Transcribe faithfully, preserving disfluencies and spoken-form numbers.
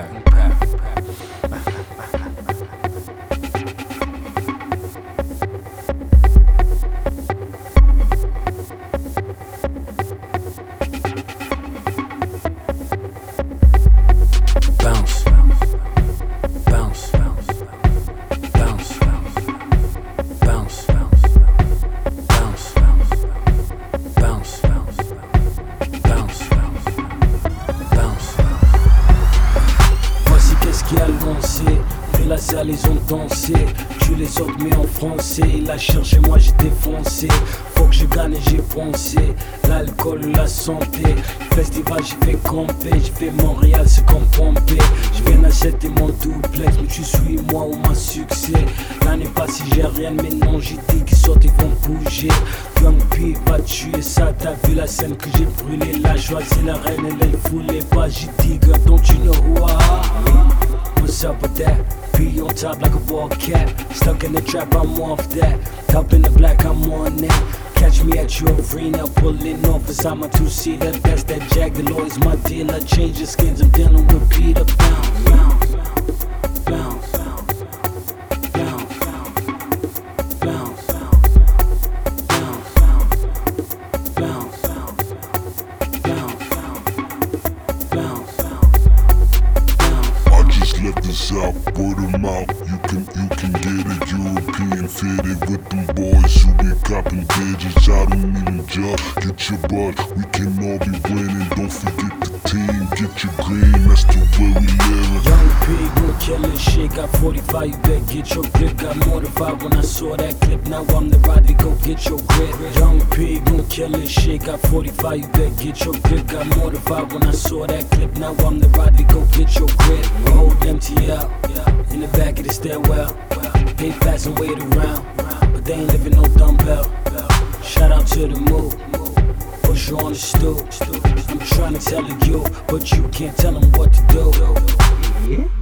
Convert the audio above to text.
Bounce, bounce, bounce, bounce, bounce, bounce, bounce, bounce, bounce, bounce. Voici qu'est-ce qui a lancé, puis la salle ils ont dansé. Tu les autres mais en français, il a cherché moi j'ai défoncé. Faut que je gagne et j'ai foncé, l'alcool ou la santé. Festival j'y vais camper, j'y vais Montréal c'est comme Pompé. Je viens acheter mon duplex, mais tu suis moi ou ma succès. L'année passée j'ai rien mais non j'ai dit qu'ils sortent ils vont bouger. Young P va tuer ça, t'as vu la scène que j'ai brûlée. La joie c'est la reine elle elle voulait pas. J'ai dit girl don't you know who I am? What's up with that? Be on top like a ball cat. Stuck in the trap, I'm off that. Top in the black, I'm on that. Catch me at your arena, pulling off as I'm a two-seater. That's that Jag, the Lord's my dealer. Change the skins, I'm dealing with Peter. Bounce, bounce, bounce, bounce, bounce, bounce, bounce, bounce, bounce. I just left the South, word of mouth. You can, you can get a European fitted with them boys who be copping digits. I don't even judge. Get your butt, we can all be winning. Don't forget the team, get your green. That's the way we live. Young P gon' kill this shit. Got forty-five, you better get your grip. Got mortified when I saw that clip. Now I'm the rider, go get your grip. Young P gon' kill this shit. Got forty-five, you better get your grip. Got mortified when I saw that clip. Now I'm the rider, go get your grip. Hold empty out in the back of the stairwell. They fast and wait around, but they ain't living no dumbbell. Shout out to the move, push you on the stool. I'm trying to tell you, but you can't tell them what to do.